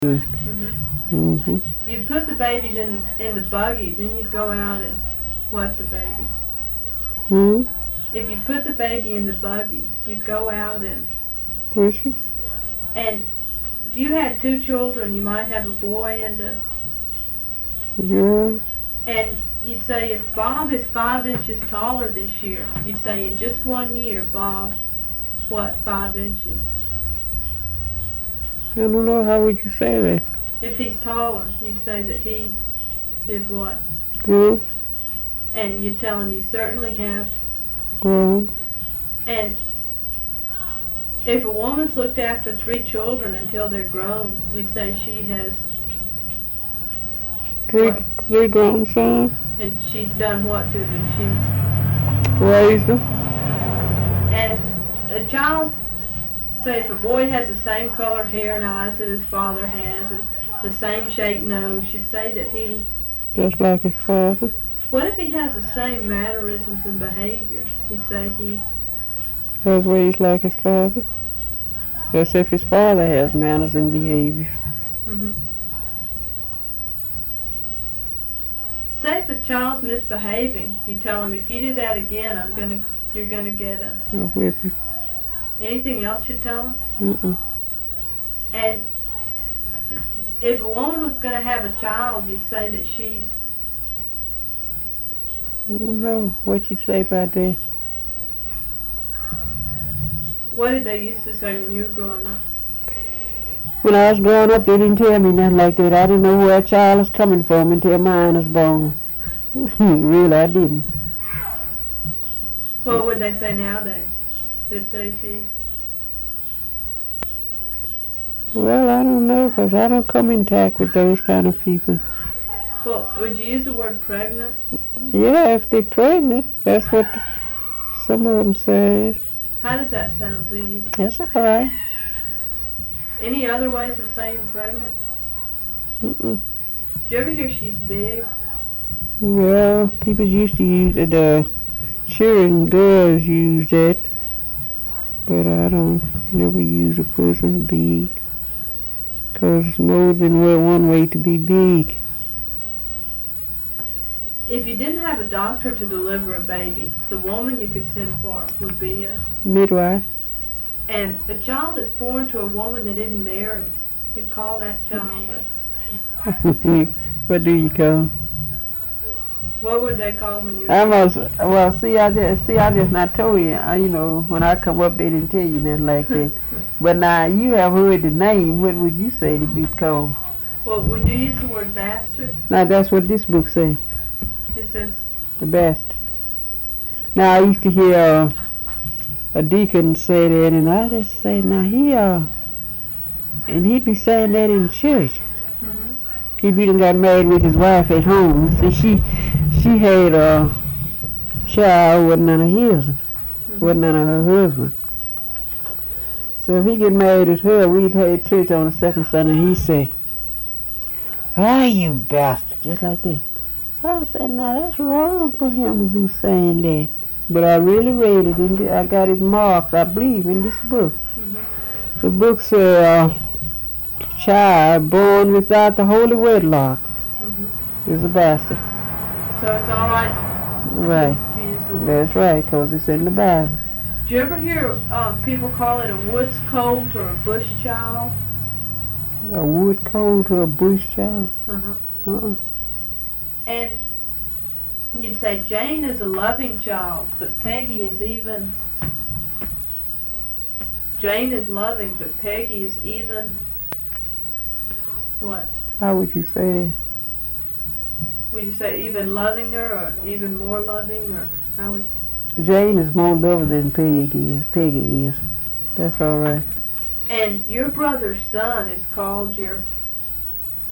Mm-hmm. You'd put the babies in the buggy, then you'd go out and what the baby. Hmm? If you put the baby in the buggy, you'd go out and Push it? and if you had two children, you might have a boy and Yeah. and you'd say if Bob is 5 inches taller this year, you'd say in just 1 year, Bob, what, 5 inches? I don't know. How would you say that? If he's taller, you'd say that he did what? Grow? And you'd tell him you certainly have. Grow? And if a woman's looked after 3 children until they're grown, you'd say she has. What? Three grown sons? And she's done what to them? Raised them? And a child, say if a boy has the same color hair and eyes that his father has and the same shaped nose, you'd say that he. Just like his father? What if he has the same mannerisms and behavior? You'd say he. Has raised like his father? As if his father has manners and behaviors. Mm-hmm. Say if a child's misbehaving, you tell him if you do that again, you're gonna get a. A whipping. Anything else you tell him? Mm-mm. And if a woman was gonna have a child, you'd say that she's. I don't know. What you say about that? What did they used to say when you were growing up? When I was growing up, they didn't tell me nothing like that. I didn't know where a child was coming from until mine was born. Really, I didn't. What would they say nowadays? They'd say she's. Well, I don't know, because I don't come in contact with those kind of people. Well, would you use the word pregnant? Yeah, if they're pregnant, that's what some of them say. How does that sound to you? That's all right. Any other ways of saying pregnant? Mm-mm. Do you ever hear she's big? Well, people used to use it. The children, girls use that. But I don't never use a person big. Because it's more than one way to be big. If you didn't have a doctor to deliver a baby, the woman you could send for would be a. Midwife. And a child that's born to a woman that isn't married, you'd call that child a. What do you call? What would they call when you? Well, see, I just not told you. You know, when I come up, they didn't tell you nothing like that. But now you have heard the name. What would you say to be called? Well, would you use the word bastard? Now that's what this book says. It says. The bastard. Now I used to hear a deacon say that, and I just say, now and he'd be saying that in church. Mm-hmm. He done got married with his wife at home. See, she had a child with none of his, with none of her husband. So if he get married with her, we'd have church on the second Sunday, and he'd say, "Ah, you bastard," just like that. I said, now that's wrong for him to be saying that. But I really read it, and I got it marked, I believe, in this book. Mm-hmm. The book says, child born without the holy wedlock is a bastard. So it's all right. Right. That's right, because it's in the Bible. Do you ever hear people call it a woods colt or a bush child? A wood colt or a bush child? Uh-huh. And you'd say Jane is a loving child, but Peggy is even. Jane is loving, but Peggy is even. What? How would you say that? Would you say even loving her, or even more loving, or how would? Jane is more loving than Peggy is. That's all right. And your brother's son is called your.